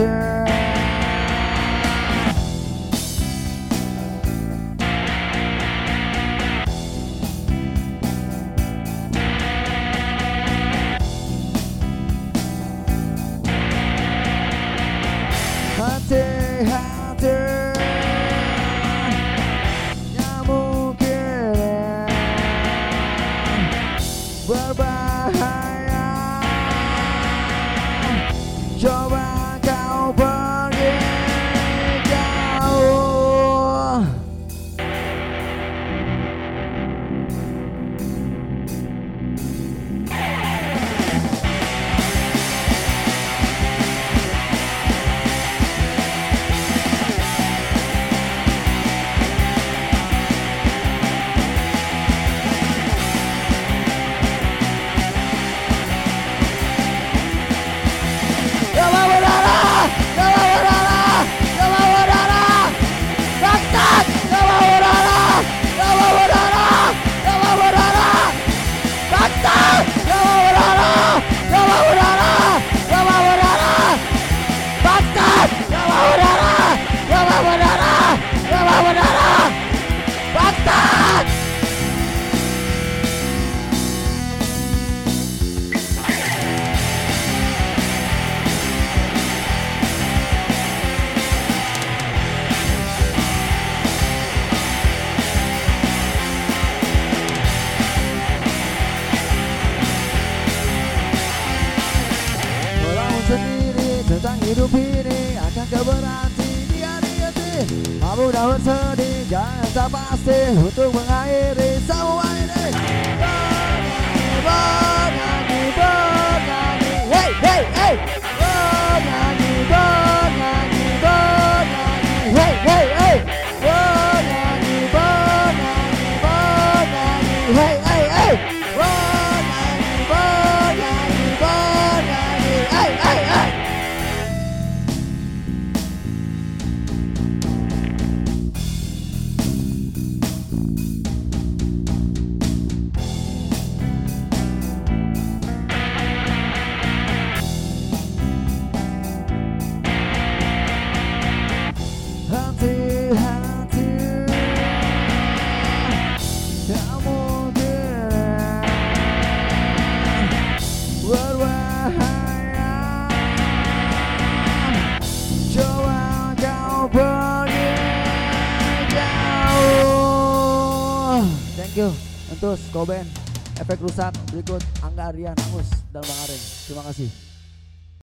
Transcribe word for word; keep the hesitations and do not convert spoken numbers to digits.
Hati-hati yang mungkin berbahaya, coba kau pergi jauh. Sendiri tentang hidup ini akan kau berhenti di hati-hati. Mampu daun sedih jangan tak pasti untuk mengakhiri semua ini. Bernyanyi, bernyanyi, hey, hey, hey. Bernyanyi, bernyanyi, bernyanyi, hey, hey, hey. Bernyanyi, bernyanyi, bernyanyi, hey, hey, hey. Bernyanyi, bernyanyi, bernyanyi, hey, hey, hey. Hati-hati kamu kira berbahaya, coba kau pergi jauh. Thank you untuk Skoben, Efek Rusak, berikut Angga Aryan, Mus, dan Bang Aren. Terima kasih.